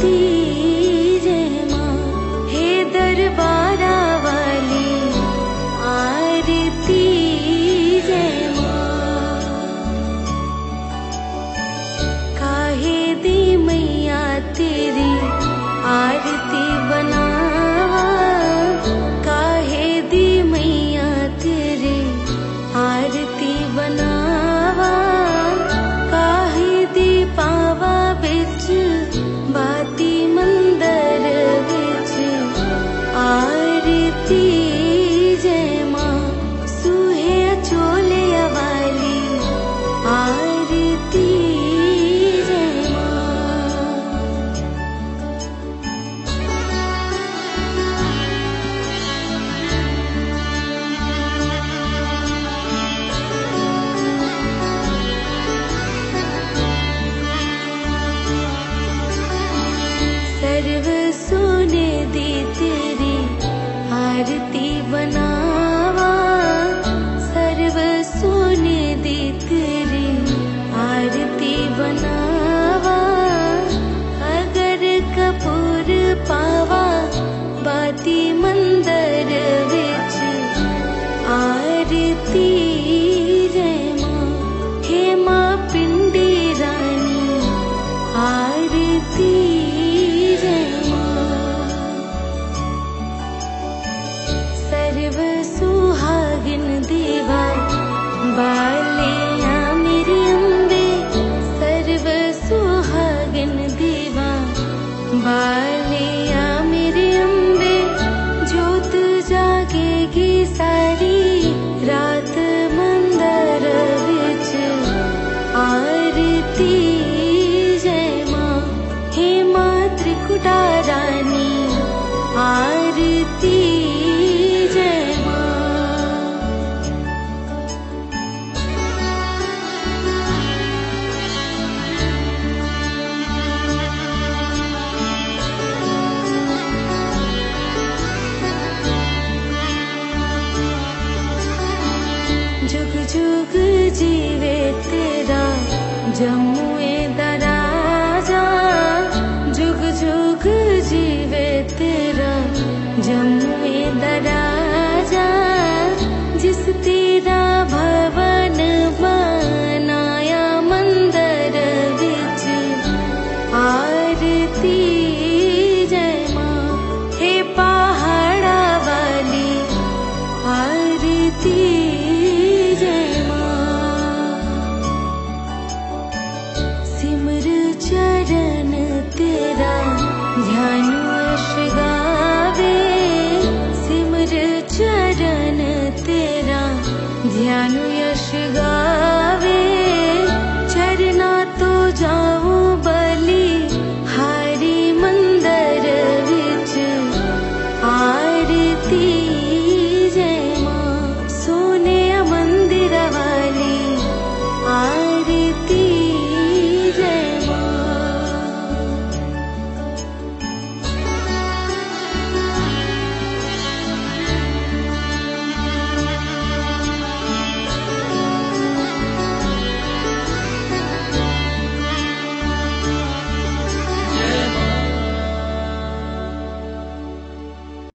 जय माँ। हे दरबारा वाली आरती जय माँ। काहे दी मैया तेरी आरती बनावा, काहे दी मैया तेरी आरती बनावा। काहे दी पावा बिच बाती मंदर बिच आरती जय माँ। सूहे चोले वाली आरती जय माँ। सर्व सोने दी तेरी आरती बनावा, सर्व सोने दी तेरी आरती बनावा। अगर कपूर पावा बाती मंदर विच आरती जय माँ। हे माँ पिंडी रानी आरती जय माँ। सर्व सुहागिन देवा बालिया मेरी अम्बे, सर्व सुहागिन देवा बालिया मेरी अम्बे। जोत जागेगी सारी रात मंदर विच आरती जय माँ। हे माँ त्रिकुटा रानी आरती जय माँ। जुग जुग जीवे तेरा जमुए दराजा, जुग जुग जीवे तेरा जमुए दराजा। जिस तेरा भवन बनाया मंदर विच आरती जय माँ। हे पहाड़ा वाली आरती